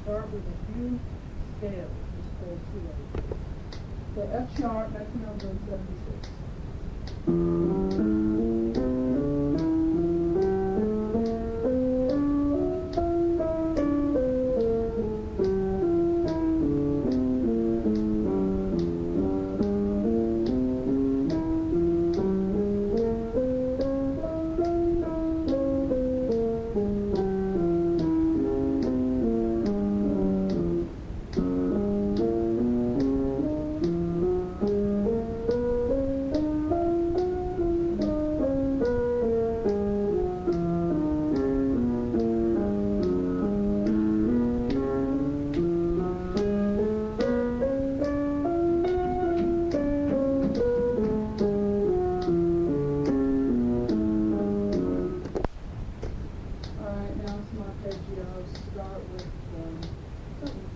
start with a few scales, just called 2/8. So F sharp, 1976. Alright, now it's my arpeggio. Start with something